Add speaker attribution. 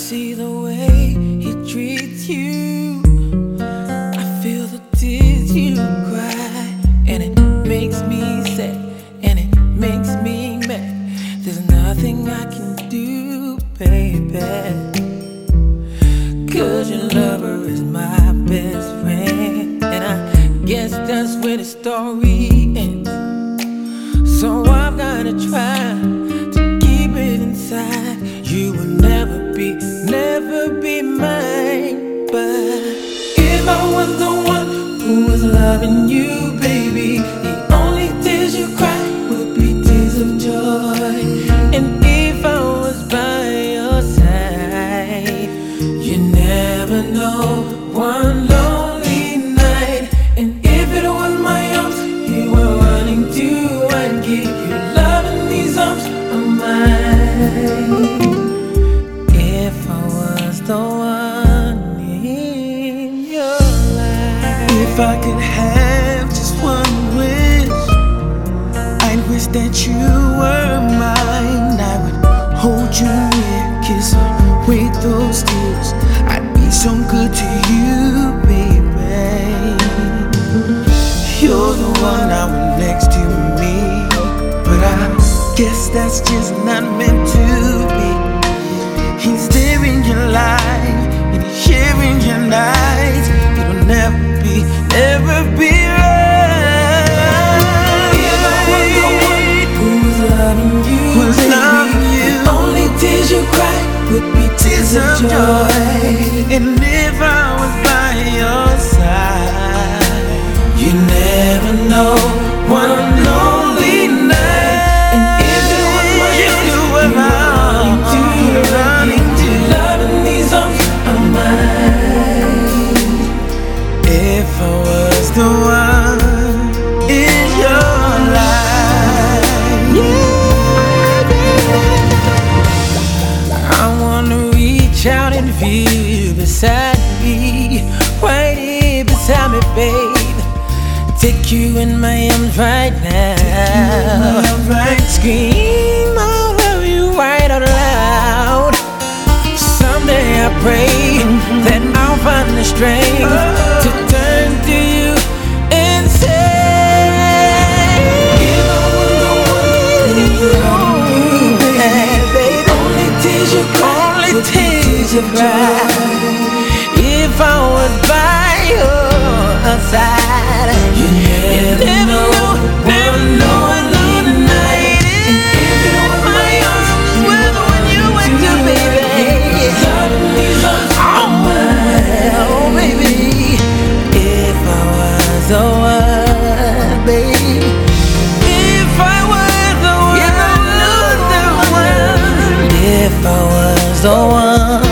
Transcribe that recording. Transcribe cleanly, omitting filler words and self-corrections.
Speaker 1: see the way he treats you. I feel the tears you cry, and it makes me sad, and it makes me mad. There's nothing I can do, baby, 'cause your lover is my best friend, and I guess that's where the story ends. So I'm gonna try to keep it inside. You will never be mine. But if I was the one who was loving you, baby, the only tears you cry would be tears of joy. And if I was by your side, you never know one lonely night. And if it was my arms you were running to, I'd give you love in these arms of mine. If I was the one in your life,
Speaker 2: if I could have just one wish, I'd wish that you were mine. I would hold you near, kiss away those tears. I'd be so good to you, baby. You're the one I want next to me, but I guess that's just not meant to be. He's there in your life, and he's sharing your nights. It'll never be right.
Speaker 1: if I was the one who was loving you, baby, the only tears you cry would be tears of joy.
Speaker 2: And if I was by your side,
Speaker 1: you never know one lonely night. And if it was my arms you were running to, love in these arms of mine.
Speaker 2: if I was the one in your life,
Speaker 1: I wanna reach out and feel you beside me, right here beside me, babe. Take you in my arms right now. Scream, I'll love you right out loud. Someday I pray that I'll find the strength to turn to you and say, if I was the one who loved you, baby, only tears you cry, only tears you cry. If I was by your side, you never know one lonely night. And if it was my arms were the one you went to, baby, love in these arms of mine. Oh, baby, if I was the one, baby, if I was the one, if I was the one.